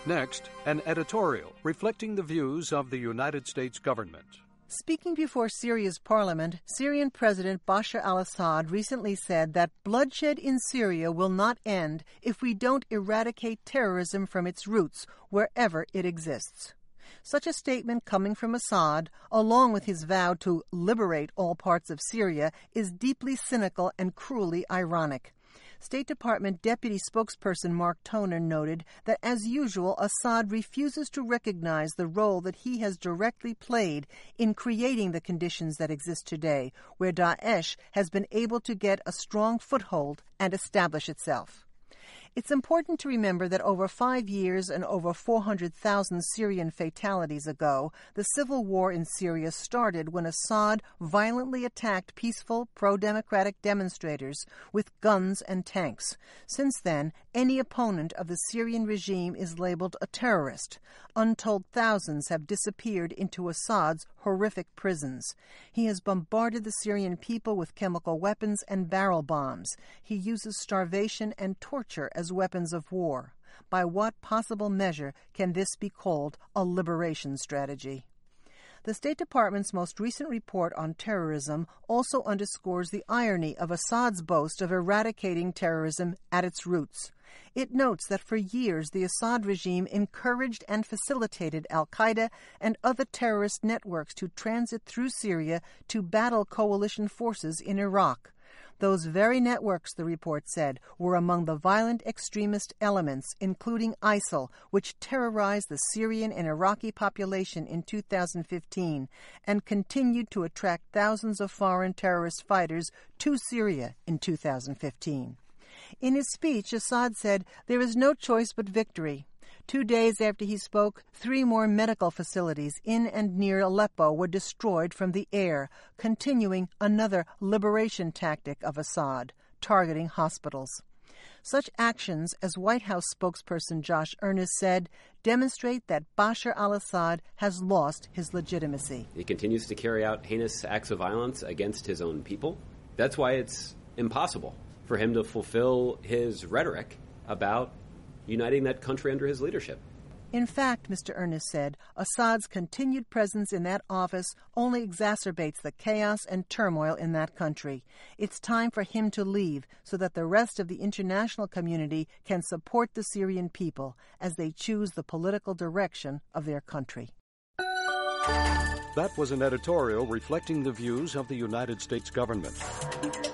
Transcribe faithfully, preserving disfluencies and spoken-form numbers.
Next, an editorial reflecting the views of the United States government. Speaking before Syria's parliament, Syrian President Bashar al-Assad recently said that bloodshed in Syria will not end if we don't eradicate terrorism from its roots, wherever it exists. Such a statement coming from Assad, along with his vow to liberate all parts of Syria, is deeply cynical and cruelly ironic. State Department Deputy Spokesperson Mark Toner noted that, as usual, Assad refuses to recognize the role that he has directly played in creating the conditions that exist today, where Daesh has been able to get a strong foothold and establish itself. It's important to remember that over five years and over four hundred thousand Syrian fatalities ago, the civil war in Syria started when Assad violently attacked peaceful, pro-democratic demonstrators with guns and tanks. Since then, any opponent of the Syrian regime is labeled a terrorist. Untold thousands have disappeared into Assad's horrific prisons. He has bombarded the Syrian people with chemical weapons and barrel bombs. He uses starvation and torture as weapons of war. By what possible measure can this be called a liberation strategy? The State Department's most recent report on terrorism also underscores the irony of Assad's boast of eradicating terrorism at its roots. It notes that for years the Assad regime encouraged and facilitated al-Qaeda and other terrorist networks to transit through Syria to battle coalition forces in Iraq. Those very networks, the report said, were among the violent extremist elements, including ISIL, which terrorized the Syrian and Iraqi population in two thousand fifteen and continued to attract thousands of foreign terrorist fighters to Syria in two thousand fifteen. In his speech, Assad said, "There is no choice but victory." Two days after he spoke, three more medical facilities in and near Aleppo were destroyed from the air, continuing another liberation tactic of Assad, targeting hospitals. Such actions, as White House spokesperson Josh Earnest said, demonstrate that Bashar al-Assad has lost his legitimacy. He continues to carry out heinous acts of violence against his own people. That's why it's impossible for him to fulfill his rhetoric about uniting that country under his leadership. In fact, Mister Earnest said, Assad's continued presence in that office only exacerbates the chaos and turmoil in that country. It's time for him to leave so that the rest of the international community can support the Syrian people as they choose the political direction of their country. That was an editorial reflecting the views of the United States government.